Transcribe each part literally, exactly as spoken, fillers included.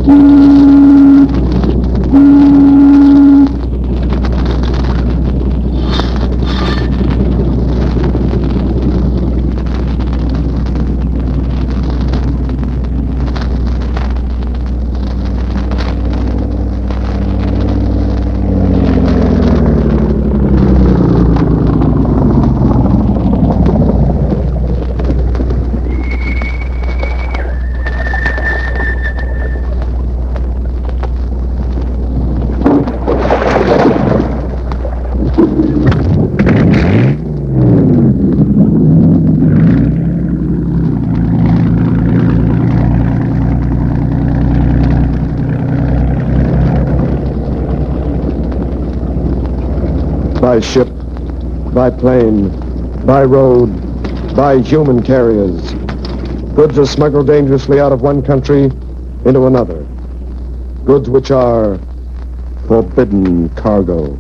By ship, by plane, by road, by human carriers. Goods are smuggled dangerously out of one country into another. Goods which are forbidden cargo.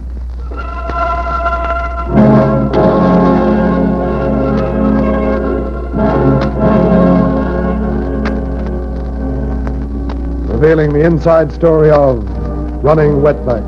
Revealing the inside story of running wetbacks.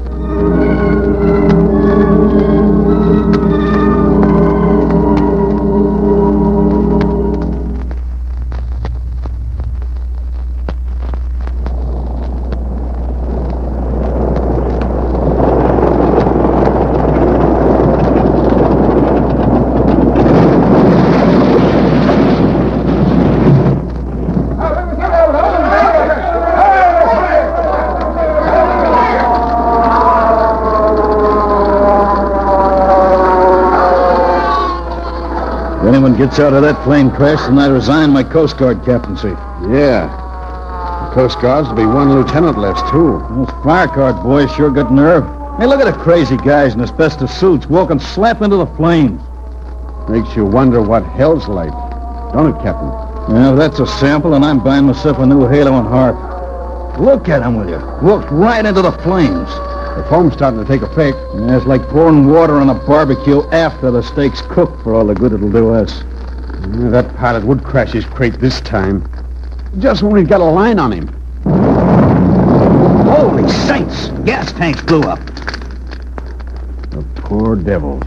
If anyone gets out of that plane crash, then I resign my Coast Guard captaincy. Yeah. The Coast Guard's to be one lieutenant left, too. Those fire guard boys sure got nerve. Hey, look at the crazy guys in asbestos suits walking slap into the flames. Makes you wonder what hell's like. Don't it, Captain? Yeah, if that's a sample, and I'm buying myself a new halo and harp. Look at him, will you? Walked right into the flames. The foam's starting to take effect. Yeah, it's like pouring water on a barbecue after the steak's cooked for all the good it'll do us. Yeah, that pilot would crash his crate this time. Just when we'd got a line on him. Holy saints! Gas tanks blew up. The poor devils.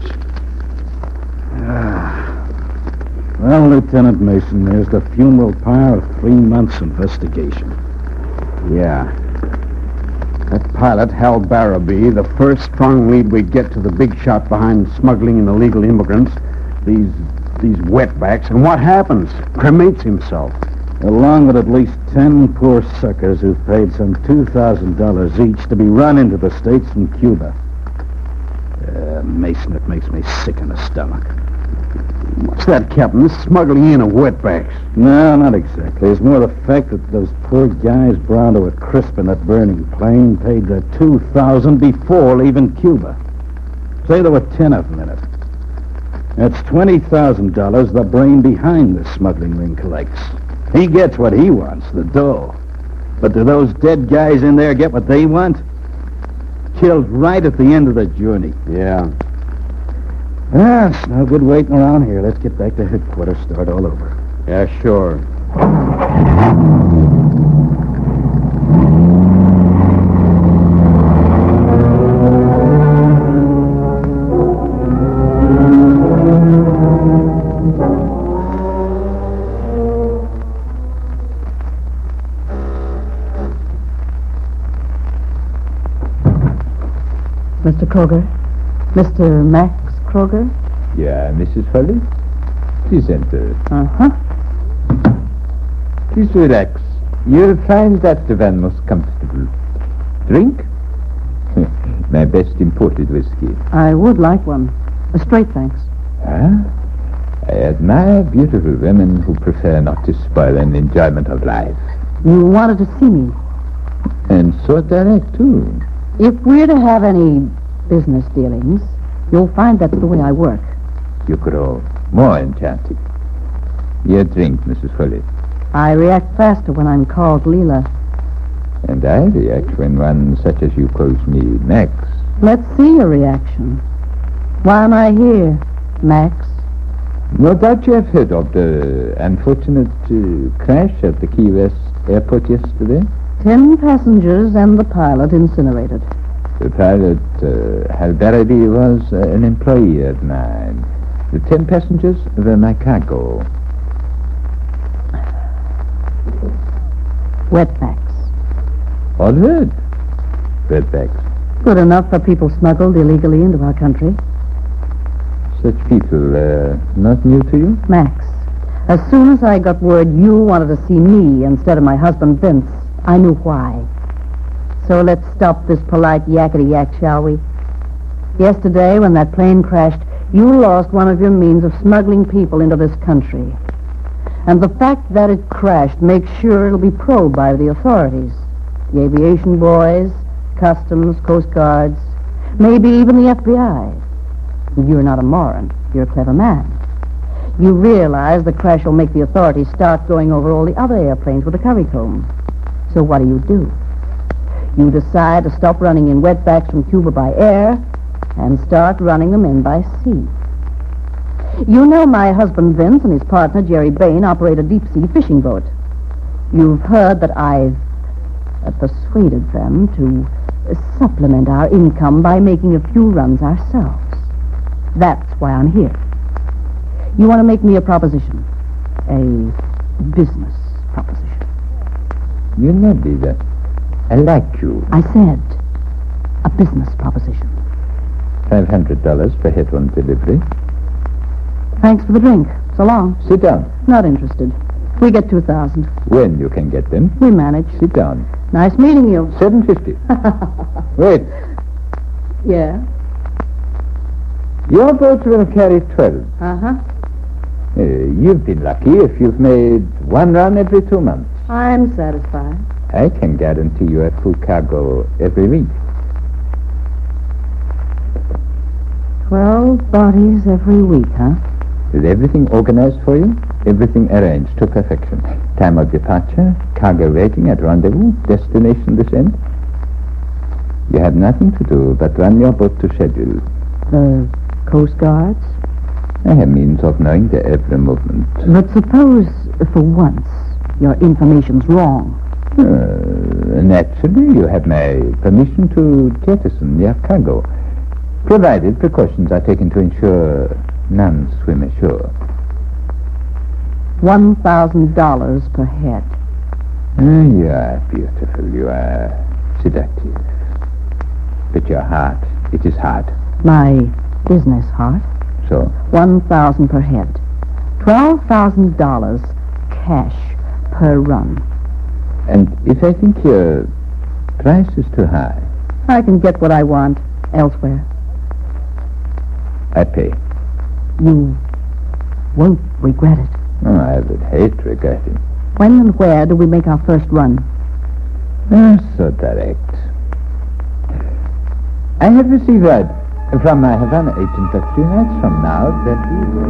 Ah. Well, Lieutenant Mason, there's the funeral pyre of three months' investigation. Yeah. That pilot, Hal Barabee, the first strong lead we get to the big shot behind smuggling and illegal immigrants, these these wetbacks, and what happens? Cremates himself. Along with at least ten poor suckers who've paid some two thousand dollars each to be run into the States from Cuba. Uh, Mason, it makes me sick in the stomach. What's that, Captain? This smuggling in of wetbacks. No, not exactly. It's more the fact that those poor guys brown to a crisp in that burning plane paid the two thousand before leaving Cuba. Say there were ten of them in it. That's twenty thousand dollars the brain behind the smuggling ring collects. He gets what he wants, the dough. But do those dead guys in there get what they want? Killed right at the end of the journey. Yeah. Ah, it's no good waiting around here. Let's get back to headquarters, start all over. Yeah, sure. Mister Kroger? Mister Max Kroger? Yeah, Missus Foley? Please enter. Uh-huh. Please relax. You'll find that the van most comfortable. Drink? My best imported whiskey. I would like one. A straight, thanks. Huh? I admire beautiful women who prefer not to spoil an enjoyment of life. You wanted to see me. And so direct, too. If we're to have any business dealings, you'll find that's the way I work. You grow more enchanting. Your drink, Missus Foley. I react faster when I'm called Leela. And I react when one such as you calls me Max. Let's see your reaction. Why am I here, Max? No doubt you have heard of the unfortunate uh, crash at the Key West airport yesterday. Ten passengers and the pilot incinerated. The pilot, uh, Hal Barabee, was uh, an employee of mine. The ten passengers were my cargo. Wetbacks. All heard. Wetbacks. Good enough for people smuggled illegally into our country. Such people, uh, not new to you? Max, as soon as I got word you wanted to see me instead of my husband Vince, I knew why. So let's stop this polite yakety-yak, shall we? Yesterday, when that plane crashed, you lost one of your means of smuggling people into this country. And the fact that it crashed makes sure it'll be probed by the authorities. The aviation boys, customs, coast guards, maybe even the F B I. You're not a moron. You're a clever man. You realize the crash will make the authorities start going over all the other airplanes with a currycomb. So what do you do? You decide to stop running in wetbacks from Cuba by air and start running them in by sea. You know my husband Vince and his partner Jerry Bain operate a deep-sea fishing boat. You've heard that I've uh, persuaded them to uh, supplement our income by making a few runs ourselves. That's why I'm here. You want to make me a proposition. A business proposition. You know, Lisa, I like you. I said a business proposition. Five hundred dollars for head-on delivery. Thanks for the drink. So long. Sit down. Not interested. We get two thousand. When you can get them. We manage. Sit down. Nice meeting you. Seven fifty. Wait. Yeah. Your boat will carry twelve. Uh-huh. Uh, you've been lucky if you've made one run every two months. I'm satisfied. I can guarantee you a full cargo every week. Twelve bodies every week, huh? Is everything organized for you? Everything arranged to perfection. Time of departure, cargo waiting at rendezvous, destination this end. You have nothing to do but run your boat to schedule. The Coast Guards? I have means of knowing their every movement. But suppose, for once, your information's wrong. Uh, naturally, you have my permission to jettison your cargo, provided precautions are taken to ensure none swim ashore. One thousand dollars per head. Ah, you are beautiful. You are seductive. But your heart, it is hard. My business heart. So? One thousand per head. Twelve thousand dollars cash per run. And if I think your price is too high? I can get what I want elsewhere. I pay. You won't regret it. Oh, I would hate regretting. When and where do we make our first run? Oh, so direct. I have received word from my Havana agent that three nights from now that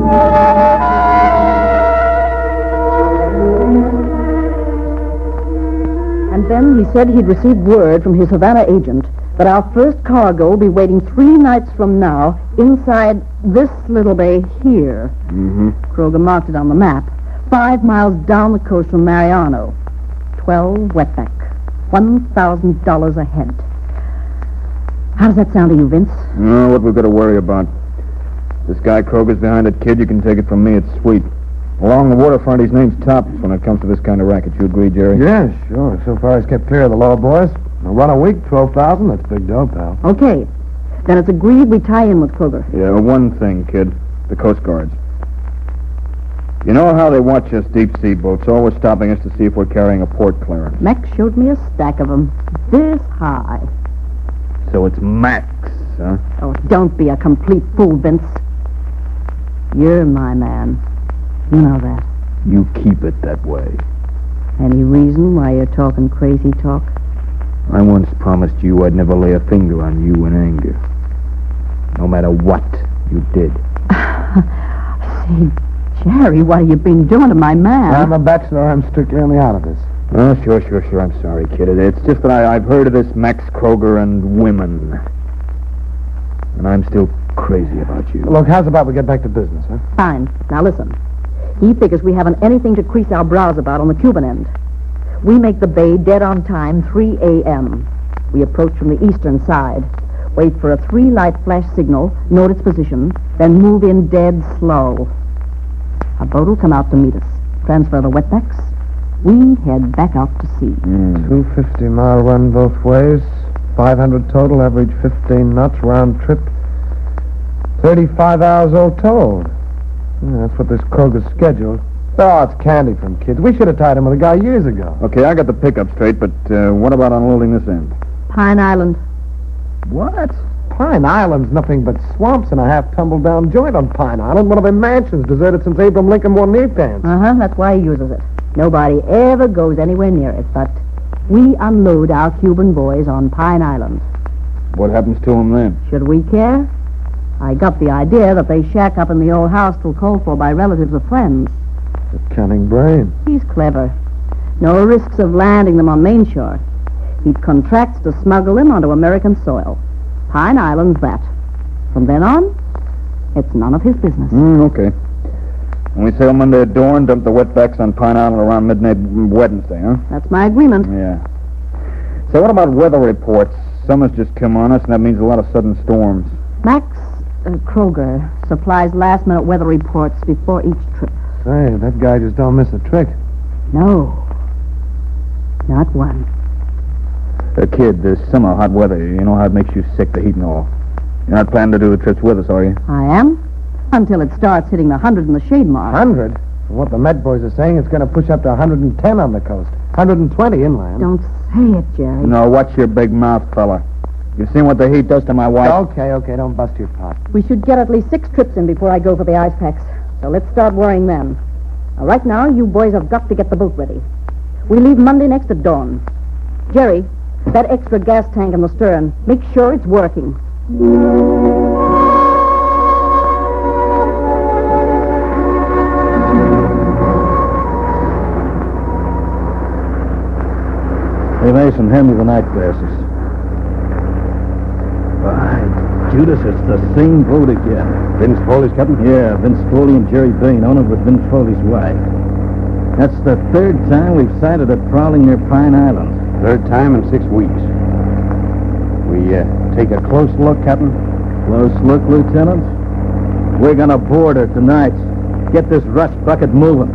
he... And then he said he'd received word from his Havana agent that our first cargo will be waiting three nights from now inside this little bay here. Mm-hmm. Kroger marked it on the map. Five miles down the coast from Mariano. Twelve wetback. One thousand dollars a head. How does that sound to you, Vince? Oh, what we've got to worry about. This guy Kroger's behind it, kid. You can take it from me. It's sweet. Along the waterfront, his name's tops when it comes to this kind of racket. You agree, Jerry? Yeah, sure. So far he's kept clear of the law, boys. A run a week, twelve thousand. That's big dough, pal. Okay. Then it's agreed we tie in with Kroger. Yeah, well, one thing, kid. The Coast Guards. You know how they watch us deep-sea boats, always stopping us to see if we're carrying a port clearance. Max showed me a stack of them. This high. So it's Max, huh? Oh, don't be a complete fool, Vince. You're my man. You know that. You keep it that way. Any reason why you're talking crazy talk? I once promised you I'd never lay a finger on you in anger. No matter what you did. Say, Jerry, what have you been doing to my man? I'm a bachelor. I'm strictly on the out of this. Oh, sure, sure, sure. I'm sorry, kid. It's just that I, I've heard of this Max Kroger and women. And I'm still crazy about you. Look, how's about we get back to business, huh? Fine. Now listen. He figures we haven't anything to crease our brows about on the Cuban end. We make the bay dead on time, three a.m. We approach from the eastern side, wait for a three-light flash signal, note its position, then move in dead slow. A boat will come out to meet us, transfer the wetbacks. We head back out to sea. Mm. two fifty mile run both ways. five hundred total, average fifteen knots, round trip. thirty-five hours all told. Yeah, that's what this Kroger's scheduled. Oh, it's candy from kids. We should have tied him with a guy years ago. Okay, I got the pickup straight, but uh, what about unloading this end? Pine Island. What? Pine Island's nothing but swamps and a half tumbled down joint on Pine Island. One of them mansions deserted since Abraham Lincoln wore knee pants. Uh-huh, that's why he uses it. Nobody ever goes anywhere near it, but we unload our Cuban boys on Pine Island. What happens to them then? Should we care? I got the idea that they shack up in the old house till called for by relatives or friends. A cunning brain. He's clever. No risks of landing them on Main Shore. He contracts to smuggle them onto American soil. Pine Island's that. From then on, it's none of his business. Mm, okay. And we sail Monday at dawn, dump the wetbacks on Pine Island around midnight Wednesday, huh? That's my agreement. Yeah. So what about weather reports? Summer's just come on us, and that means a lot of sudden storms. Max uh, Kroger supplies last-minute weather reports before each trip. Say, that guy just don't miss a trick. No. Not one. Uh, kid, this summer hot weather, you know how it makes you sick, the heat and all. You're not planning to do the trips with us, are you? I am. Until it starts hitting the hundred in the shade mark. Hundred? From what the Met boys are saying, it's going to push up to one hundred ten on the coast. one hundred twenty inland. Don't say it, Jerry. No, watch your big mouth, fella. You've seen what the heat does to my wife. Okay, okay, don't bust your pot. We should get at least six trips in before I go for the ice packs. So let's start worrying then. Now, right now, you boys have got to get the boat ready. We leave Monday next at dawn. Jerry, that extra gas tank in the stern, make sure it's working. Hey, Mason, hand me the night glasses. By Judas, it's the same boat again. Vince Foley's, Captain? Yeah, Vince Foley and Jerry Bain on it with Vince Foley's wife. That's the third time we've sighted it prowling near Pine Island. Third time in six weeks. We uh, take a close look, Captain? Close look, Lieutenant. We're gonna board her tonight. Get this rust bucket moving.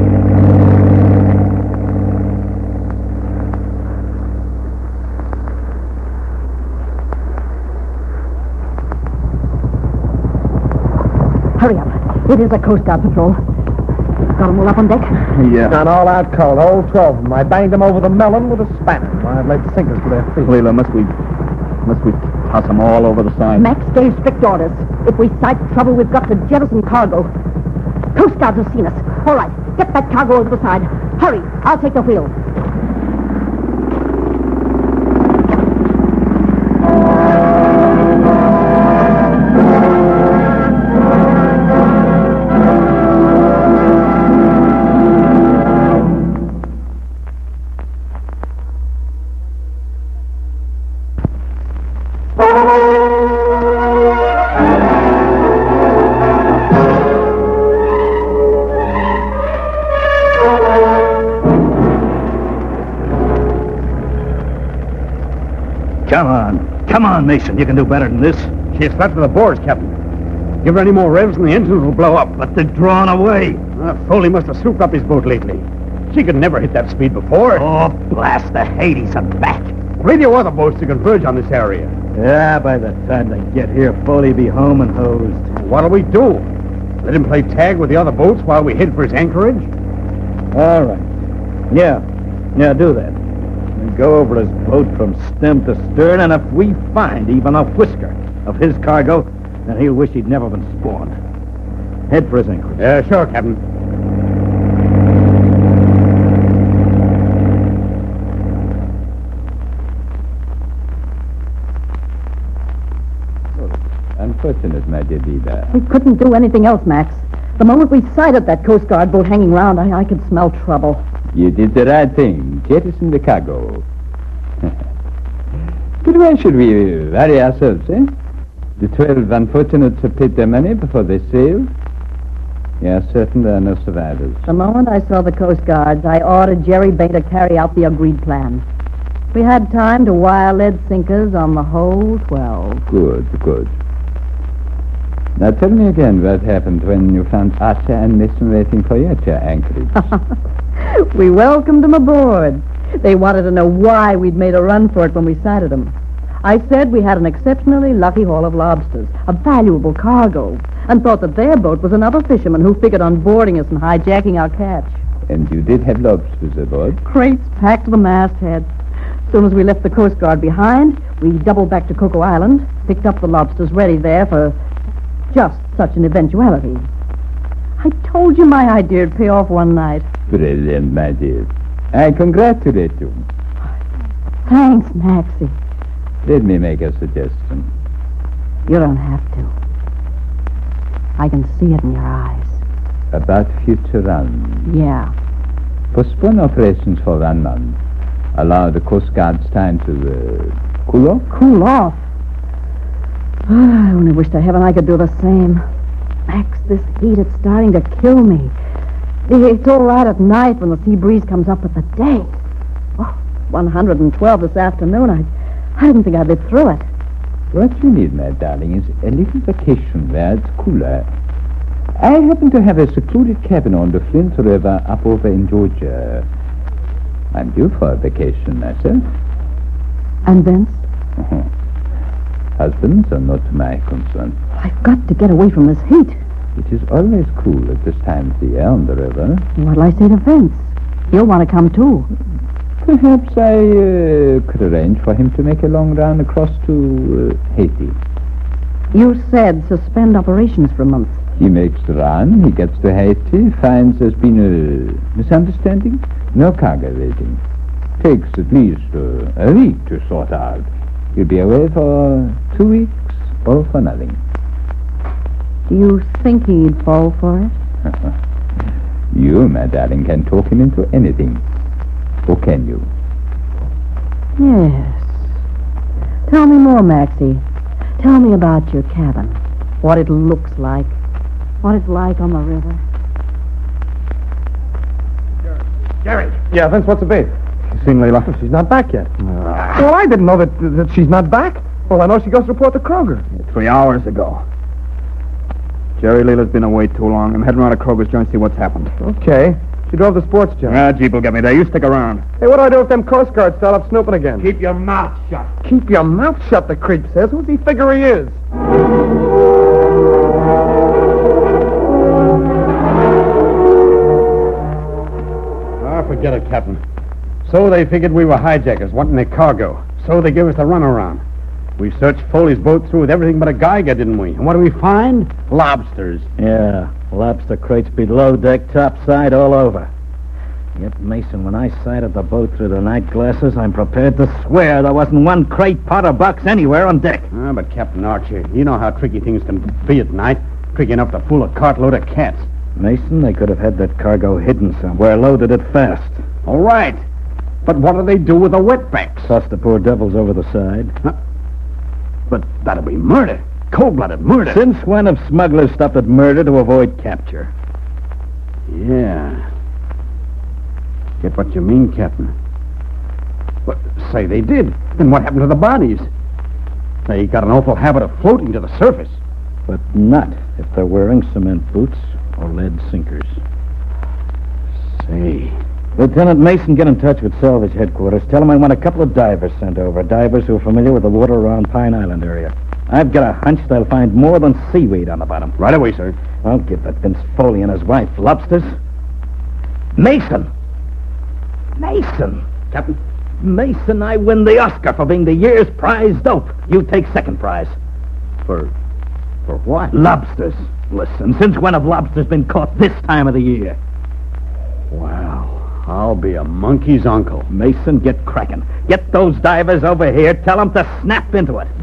Hurry up. It is a Coast Guard patrol. Got them all up on deck? Yeah. Not all out cold, all twelve of them. I banged them over the melon with a spanner. I'd like to sink us to their feet. Leela, must we... must we toss them all over the side? Max gave strict orders. If we sight trouble, we've got to jettison cargo. Coast Guards have seen us. All right, get that cargo over the side. Hurry, I'll take the wheel. Come on. Come on, Mason. You can do better than this. She's flat to the boards, Captain. Give her any more revs and the engines will blow up. But they're drawn away. Uh, Foley must have souped up his boat lately. She could never hit that speed before. Oh, blast the Hades, I'm back. Radio other boats to converge on this area. Yeah, by the time they get here, Foley be home and hosed. What'll we do? Let him play tag with the other boats while we head for his anchorage? All right. Yeah. Yeah, do that. And go over his boat from stem to stern, and if we find even a whisker of his cargo, then he'll wish he'd never been spawned. Head for his anchorage. Yeah, sure, Captain. Unfortunate, my dear Vida. We couldn't do anything else, Max. The moment we sighted that Coast Guard boat hanging around, I, I could smell trouble. You did the right thing. Jettison the cargo. But why should we worry ourselves, eh? The twelve unfortunates have paid their money before they sailed. Yes, certain there are no survivors. The moment I saw the Coast Guards, I ordered Jerry Bay to carry out the agreed plan. We had time to wire lead sinkers on the whole twelve. Good, good. Now tell me again what happened when you found Archer and Mason waiting for you at your anchorage. We welcomed them aboard. They wanted to know why we'd made a run for it when we sighted them. I said we had an exceptionally lucky haul of lobsters, a valuable cargo, and thought that their boat was another fisherman who figured on boarding us and hijacking our catch. And you did have lobsters aboard? Crates packed to the masthead. As soon as we left the Coast Guard behind, we doubled back to Cocoa Island, picked up the lobsters ready there for just such an eventuality. I told you my idea'd pay off one night. Brilliant, my dear. I congratulate you. Thanks, Maxie. Let me make a suggestion. You don't have to. I can see it in your eyes. About future run. Yeah. Postpone operations for one month. Allow the Coast Guard's time to uh, cool off. Cool off? Oh, I only wish to heaven I could do the same. Max, this heat, it's starting to kill me. It's all right at night when the sea breeze comes up, but the day. Oh, one hundred twelve this afternoon. I, I didn't think I'd live through it. What you need, my darling, is a little vacation where it's cooler. I happen to have a secluded cabin on the Flint River up over in Georgia. I'm due for a vacation myself. And Vince? Uh-huh. Husbands are not my concern. I've got to get away from this heat. It is always cool at this time of the year on the river. What'll I say to Vince? He'll want to come, too. Perhaps I uh, could arrange for him to make a long run across to uh, Haiti. You said suspend operations for a month. He makes the run, he gets to Haiti, finds there's been a misunderstanding, no cargo waiting. Takes at least uh, a week to sort out. He'll be away for two weeks, all for nothing. Do you think he'd fall for it? You, my darling, can talk him into anything. Or can you? Yes. Tell me more, Maxie. Tell me about your cabin. What it looks like. What it's like on the river. Jerry. Yeah, Vince, what's the bait? You seen Leila? Well, she's not back yet. Well, I didn't know that that she's not back. Well, I know she goes to report to Kroger. Three hours ago. Jerry, Leila's been away too long. I'm heading around to Kroger's joint to see what's happened. Okay. She drove the sports jet. Ah, Jeep will get me there. You stick around. Hey, what do I do if them Coast Guards start up snooping again? Keep your mouth shut. Keep your mouth shut, the creep says. Who's he figure he is? Ah, forget it, Captain. So they figured we were hijackers wanting their cargo. So they gave us the runaround. We searched Foley's boat through with everything but a Geiger, didn't we? And what do we find? Lobsters. Yeah, lobster crates below deck, topside, all over. Yet, Mason, when I sighted the boat through the night glasses, I'm prepared to swear there wasn't one crate, pot, or box anywhere on deck. Ah, but Captain Archer, you know how tricky things can be at night. Tricky enough to fool a cartload of cats. Mason, they could have had that cargo hidden somewhere, loaded it fast. All right. But what do they do with the wetbacks? Toss the poor devils over the side. Huh? But that'd be murder. Cold-blooded murder. Since when have smugglers stopped at murder to avoid capture? Yeah. Get what you mean, Captain. But say they did. Then what happened to the bodies? They got an awful habit of floating to the surface. But not if they're wearing cement boots or lead sinkers. Say. Lieutenant Mason, get in touch with salvage headquarters. Tell them I want a couple of divers sent over. Divers who are familiar with the water around Pine Island area. I've got a hunch they'll find more than seaweed on the bottom. Right away, sir. I'll give that Vince Foley and his wife lobsters. Mason! Mason! Captain? Mason, I win the Oscar for being the year's prize dope. You take second prize. For... for what? Lobsters. Listen, since when have lobsters been caught this time of the year? Wow. I'll be a monkey's uncle. Mason, get cracking. Get those divers over here. Tell them to snap into it.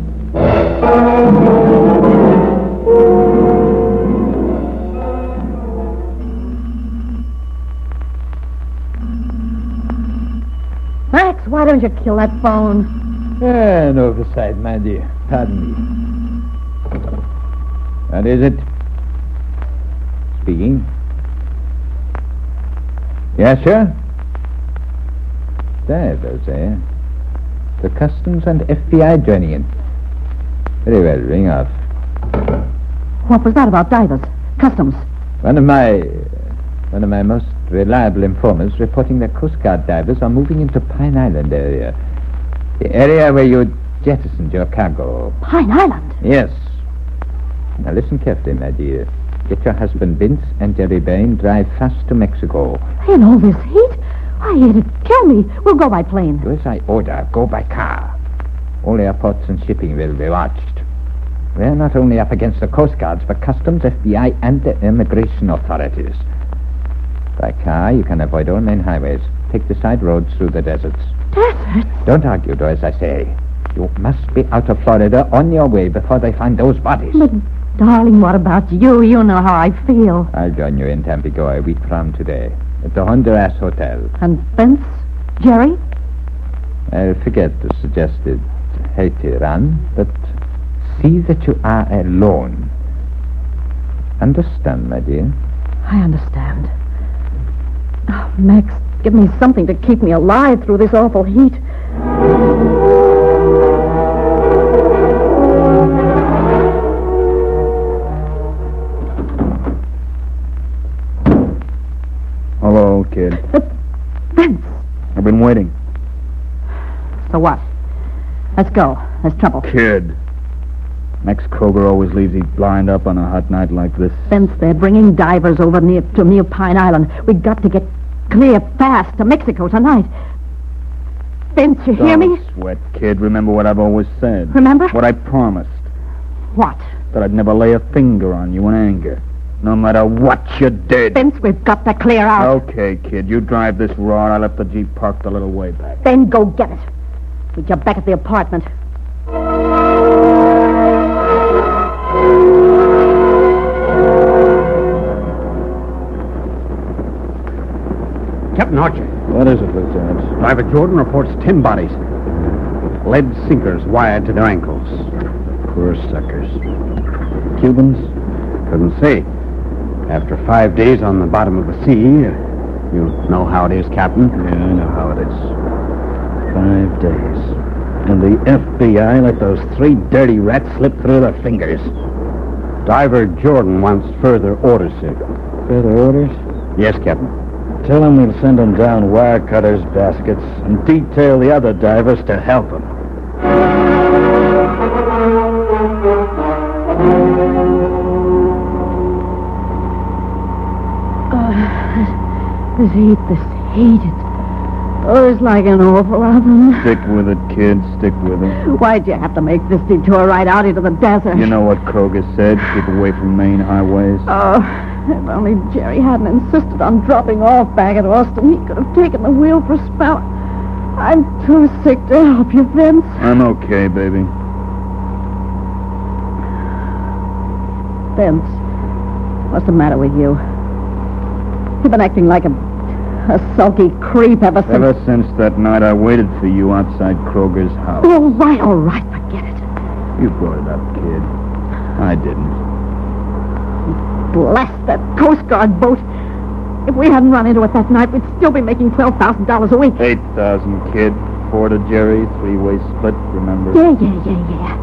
Max, why don't you kill that phone? An oversight, my dear. Pardon me. What is it? speaking. Yes, sir? Divers, eh? The Customs and F B I joining in. Very well, ring off. What was that about divers? Customs? One of my... One of my most reliable informers reporting that Coast Guard divers are moving into Pine Island area. The area where you jettisoned your cargo. Pine Island? Yes. Now listen carefully, my dear. Get your husband Vince and Jerry Bain, drive fast to Mexico. In all this heat? Why, it'd kill me. We'll go by plane. Do as I order. Go by car. All airports and shipping will be watched. We're not only up against the Coast Guards, but Customs, F B I, and the immigration authorities. By car, you can avoid all main highways. Take the side roads through the deserts. Deserts? Don't argue, do as I say. You must be out of Florida on your way before they find those bodies. But, darling, what about you? You know how I feel. I'll join you in Tampico a week from today at the Honduras Hotel. And Vince? Jerry? I'll forget the suggested Haiti run, but see that you are alone. Understand, my dear? I understand. Oh, Max, give me something to keep me alive through this awful heat. Hello, kid. But, Vince. I've been waiting. So what? Let's go. There's trouble. Kid. Max Kroger always leaves you blind up on a hot night like this. Vince, they're bringing divers over near to near Pine Island. We've got to get clear fast to Mexico tonight. Vince, you hear me? Don't sweat, kid. Remember what I've always said. Remember? What I promised. What? That I'd never lay a finger on you in anger. No matter what you did. Vince, we've got to clear out. Okay, kid. You drive this rod. I left the Jeep parked a little way back. Then go get it. Meet you back at the apartment. Captain Archer. What is it, Lieutenant? Driver Jordan reports ten bodies. Lead sinkers wired to their ankles. Poor suckers. Cubans? Couldn't say. After five days on the bottom of the sea, uh, you know how it is, Captain. Yeah, I know how it is. Five days. And the F B I let those three dirty rats slip through their fingers. Diver Jordan wants further orders, sir. Further orders? Yes, Captain. Tell them we'll send them down wire cutters' baskets and detail the other divers to help them. Oh, this heat, this heat. It, oh, it's like an awful oven. Stick with it, kid. Stick with it. Why'd you have to make this detour right out into the desert? You know what Kroger said. Keep away from main highways. Oh, if only Jerry hadn't insisted on dropping off back at Austin, he could have taken the wheel for a spell. I'm too sick to help you, Vince. I'm okay, baby. Vince, what's the matter with you? You've been acting like a, a sulky creep ever since... Ever since that night I waited for you outside Kroger's house. All right, all right, forget it. You brought it up, kid. I didn't. Bless that Coast Guard boat. If we hadn't run into it that night, we'd still be making twelve thousand dollars a week. Eight thousand, kid. Four to Jerry, three-way split, remember? Yeah, yeah, yeah, yeah.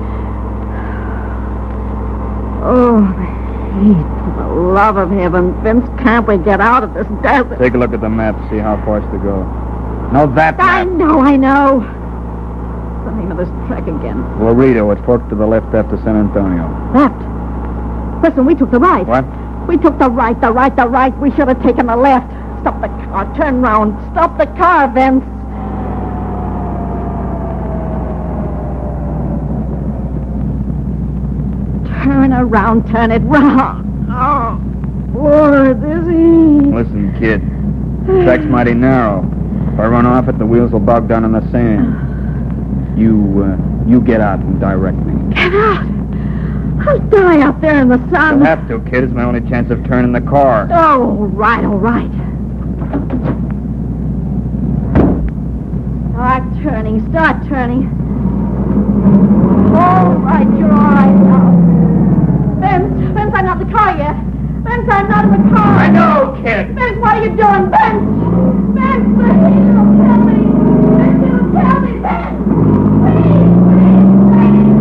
Oh, the heat. For the love of heaven, Vince, can't we get out of this desert? Take a look at the map, see how far it's to go. No, that I map. know, I know. What's the name of this trek again? Laredo, it forked to the left after San Antonio. Left. Listen, we took the right. What? We took the right, the right, the right. We should have taken the left. Stop the car. Turn round. Stop the car, Vince. Turn around. Turn it round. Oh, Lord, this heat. Listen, kid. The track's mighty narrow. If I run off it, the wheels will bog down in the sand. You, uh, you get out and direct me. Get out. I'll die out there in the sun. You'll have to, kid. It's my only chance of turning the car. Oh, all right, all right. Start turning, start turning. All right, you're all right now. Vince, Vince, I'm not in the car yet. Vince, I'm not in the car. doing, Vince? Vince, please, don't tell me. Vince, don't tell me, Vince. Please, please, please.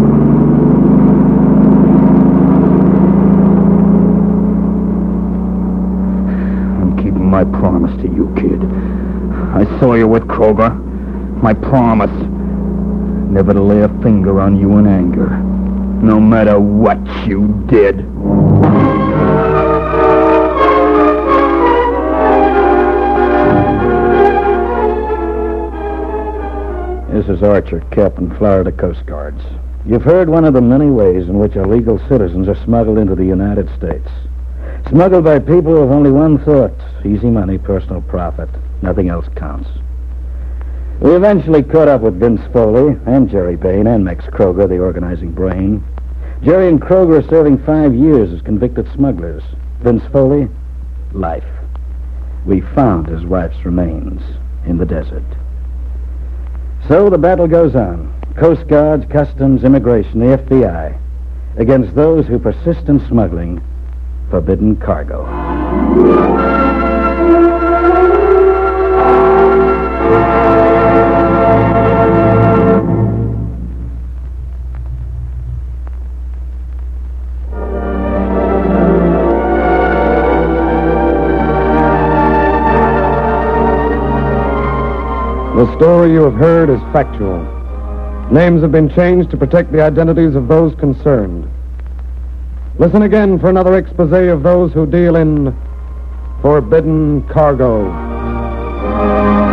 I'm keeping my promise to you, kid. I saw you with Kroger. My promise. Never to lay a finger on you in anger, no matter what you did. This is Archer, Captain, Florida Coast Guards. You've heard one of the many ways in which illegal citizens are smuggled into the United States. Smuggled by people with only one thought: easy money, personal profit. Nothing else counts. We eventually caught up with Vince Foley and Jerry Bain and Max Kroger, the organizing brain. Jerry and Kroger are serving five years as convicted smugglers. Vince Foley, life. We found his wife's remains in the desert. So the battle goes on. Coast Guards, Customs, Immigration, the F B I, against those who persist in smuggling forbidden cargo. The story you have heard is factual. Names have been changed to protect the identities of those concerned. Listen again for another expose of those who deal in forbidden cargo.